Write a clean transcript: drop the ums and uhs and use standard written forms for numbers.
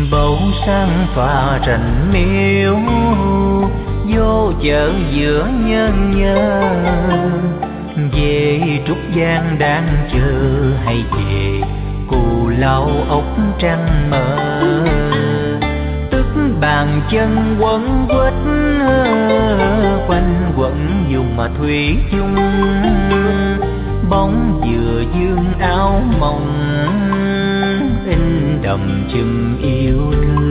bầu sáng tỏa rành miếu, vô chợ giữa nhân nhớ. Về Trúc Giang đang chờ hay về Cù Lao ốc trăng mơ. Tức bàn chân quấn quýt quanh quẩn dùng mà thủy chung. Bóng vừa dương áo mộng in đậm chùm yêu thương.